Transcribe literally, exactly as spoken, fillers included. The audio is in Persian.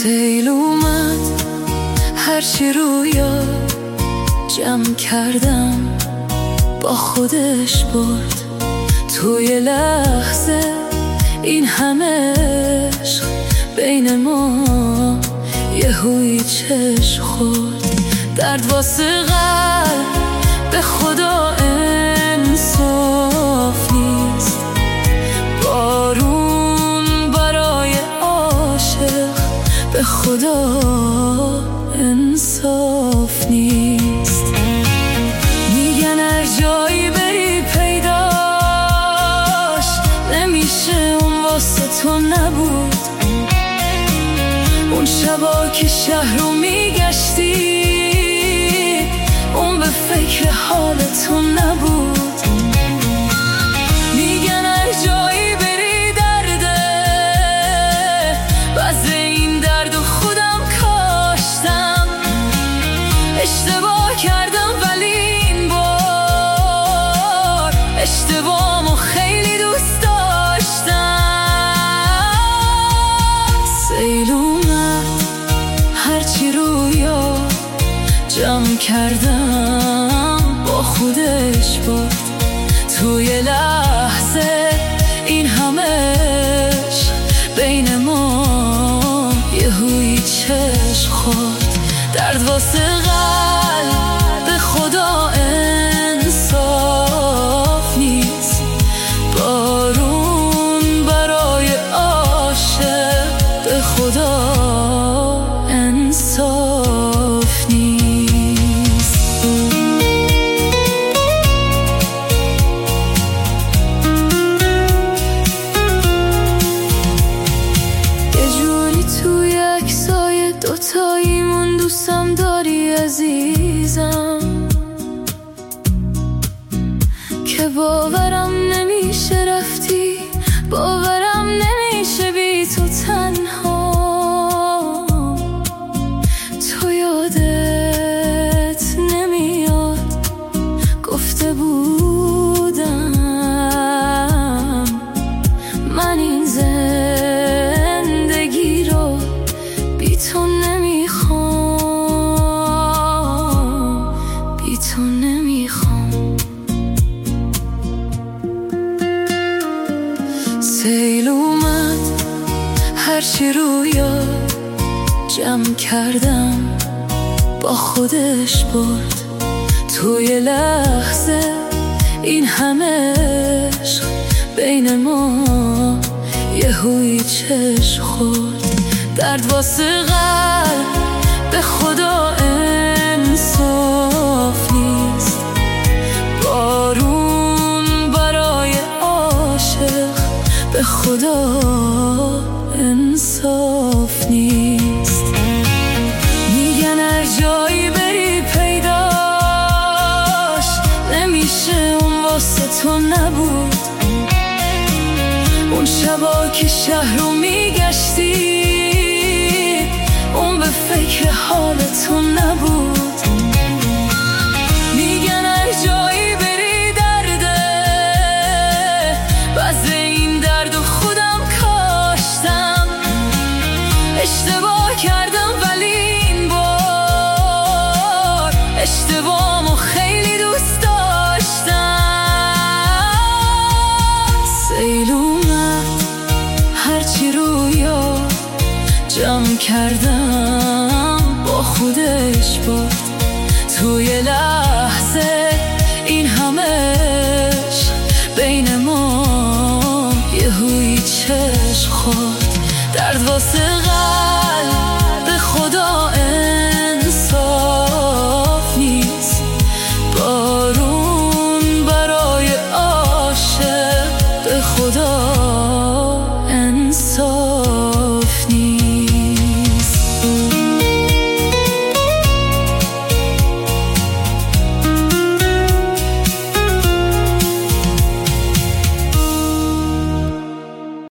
سیل اومد هرچی رویا جمع کردم با خودش برد. توی لحظه این همه عشق بین ما یهویی چشم خورد. درد واسه قلب به خدا انصاف نیست، بارون برای عاشق به خدا انصاف نیست. میگن هر جایی بری پیداش نمیشه، اون واسه تو نبود. اون شبا که شهر رو میگشتی اون به فکر حال تو نبود. میگن هر جایی بری درده، بعض این درد و خودم کاشتم. اشتباه کردم ولی این بار اشتباهمو خیلی دوست داشتم. سیل اومد هرچی رویا جمع کردم با خودش برد. توی لحظه این همه عشق بین ما یهویی چشم خورد. درد واسه قلب به خدا انصاف نیست، بارون برای عاشق به خدا انصاف نیست. یه جوری توی عکسای دوتاییمون دوستم داری عزیزم، که باورم نمیشه رفتی، باورم نمیشه بی تو تنها. تو یادت نمیاد گفته بودم من این زندگی رو بی تو نمیخوام، بی تو نمیخوام. سیل اومد هرچی رویا جمع کردم با خودش برد. توی لحظه این همه عشق بین ما یهویی چشم خورد. درد واسه قلب به خدا انصاف نیست، بارون برای عاشق به خدا انصاف نیست. میگن هر جایی بری پیداش نمیشه، اون واسه تو نبود. اون شبا که شهر رو میگشتی اون به فکر حال تو نبود. میگن هر جایی بری درده، بعض این درد و خودم کاشتم. اشتباه کردم ولی این بار اشتباهمو خیلی دوست داشتم. سیل اومد هرچی رویا جمع کردم با خودش برد. توی لحظه این همه عشق بین ما یهویی چشم خورد. درد واسه قلب